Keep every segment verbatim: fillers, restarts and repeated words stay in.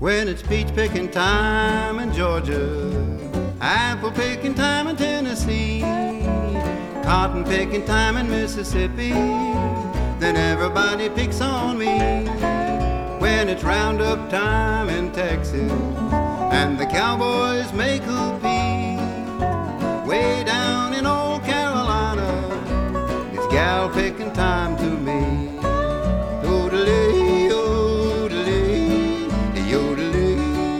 When it's peach picking time in Georgia, apple picking time in Tennessee, cotton picking time in Mississippi, then everybody picks on me. When it's roundup time in Texas and the cowboys make hoopee, way down in old Carolina, it's gal picking time to me. Yodelee, yodelee, yodelee.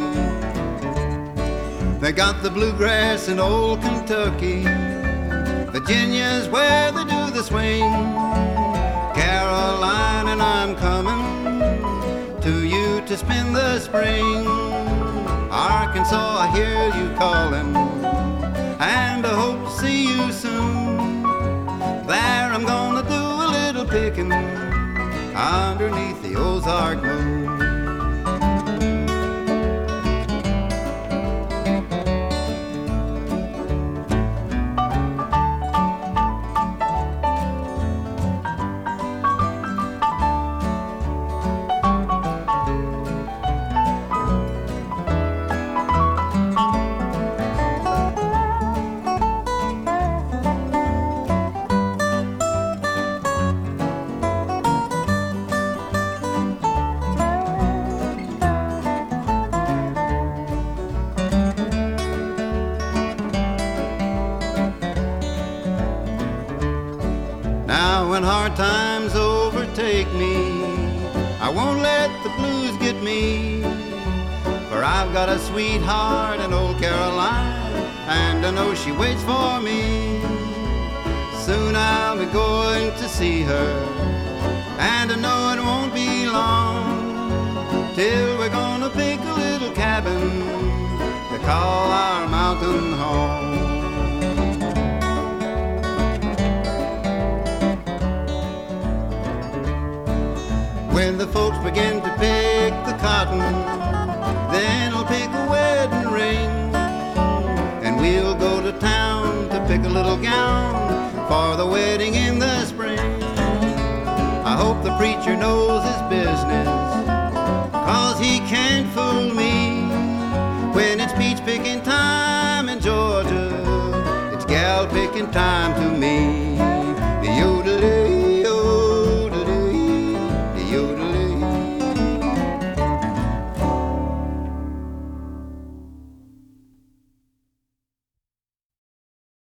They got the bluegrass in old Kentucky, Virginia's where they do the swing, Carolina, and I'm coming to you to spend the spring. Arkansas, I hear you calling, and I hope to see you soon. There I'm gonna do a little picking underneath the Ozark moon. Now when hard times overtake me, I won't let the blues get me, for I've got a sweetheart in old Caroline, and I know she waits for me. Soon I'll be going to see her, and I know it won't be long till we're gonna pick a little cabin to call our mountain home. When the folks begin to pick the cotton, then I'll pick a wedding ring, and we'll go to town to pick a little gown for the wedding in the spring. I hope the preacher knows his business, 'cause he can't fool me. When it's peach picking time in Georgia, it's gal picking time to me.